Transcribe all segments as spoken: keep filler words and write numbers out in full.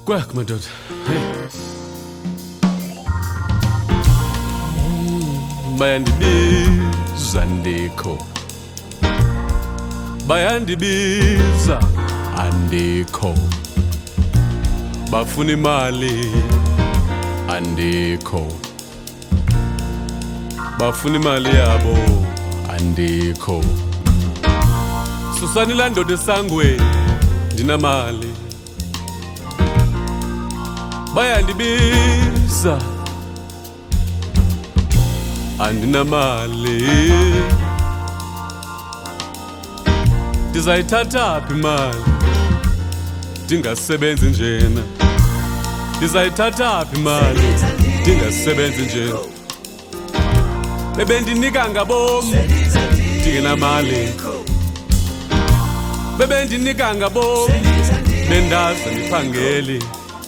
Kwak madoda. Hey. Bayandibiza ndikho. Bayandibiza andikho. Bafuna imali andikho. Bafuna imali yabo andikho. Susani landoda esangweni ndinamali. Bayandibiza andinamali. Ndizayithatha phi imali ndingasebenzi njena? Ndizayithatha phi imali ndingasebenzi njena? Bebendinika ngabomi ndingenamali. Bebendinika ngabomi bendazi ndiphangeli.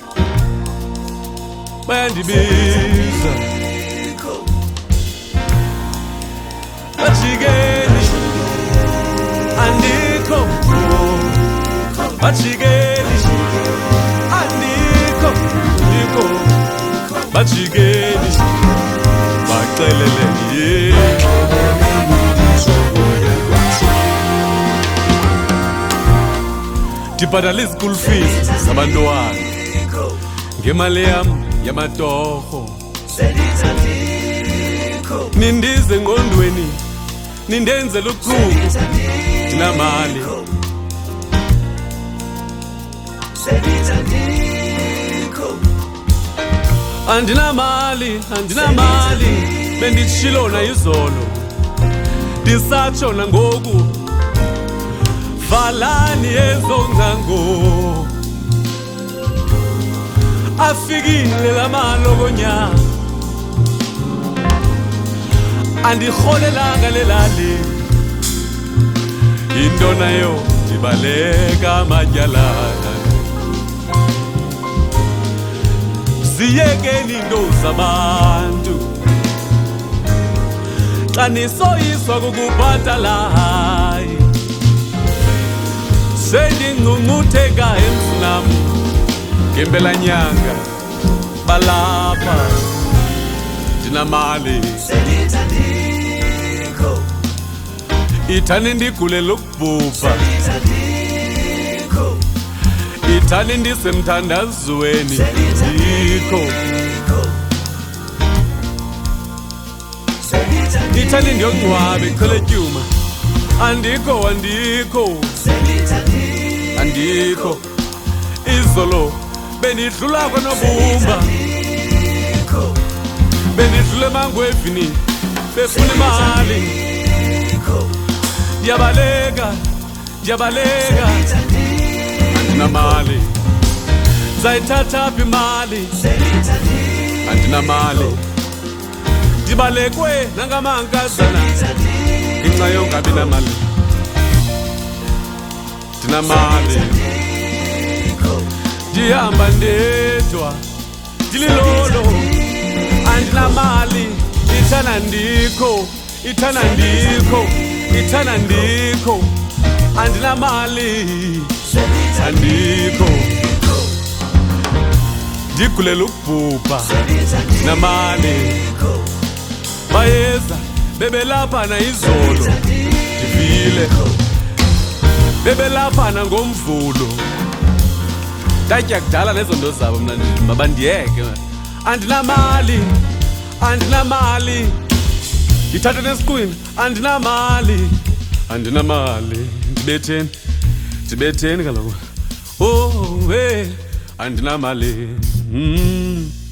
Bayandibiza bajikeli andikho. Bajikeli andikho. Ndikho bajikeli baxeleleni. Ndibhatala i-school fees zabantwana ngemali yam yamatorho. Nindize engqondweni nindenzela uchuku ndinamali. Andinamali, andinamali, benditshilo na izolo ndisatsho nangoku. Valani ezo ngcango, afikile la malokonya. Andirholelanga lelali, into nayo ndibaleka amatyalana. Ziyekeni into zabantu xa nisoyiswa kukubhatala. Hayi sendingcungcutheka emzinam ngempelanyanga. Balapha ndinamali. Ithani ndigulela ukubhubha. Ithani ndisemthandazweni. Ndikho. Ithani ndiyongcwaba eQheletyuma. Andikho, andikho, andikho. Izolo bendidlula kwanobumba. Bendidlula emangwevini befuna imali. Ndiyabaleka, ndiyabaleka, andinamali. Ndizayithatha phi imali? Andinamali. Ndibalekwe nangamankazana ngenxa yongabi namali. Ndinamali. Ndihamba ndedwa ndililolo. Andinamali. Ithana ndikho, ithana ndikho, ithana ndikho. Andinamali, andikho. Ndigulela ukubhubha namali. Bayeza bebelaphana izolo ndivile. Bebelaphana ngomvulo. Ndatya kudala nezo nto zabo mna mabandiyeke. Andinamali, andinamali. Ndithatha nesiqwini. Andinamali, andinamali. Ndibetheni, ndibetheni kaloku. Oh hey, andinamali. Mm.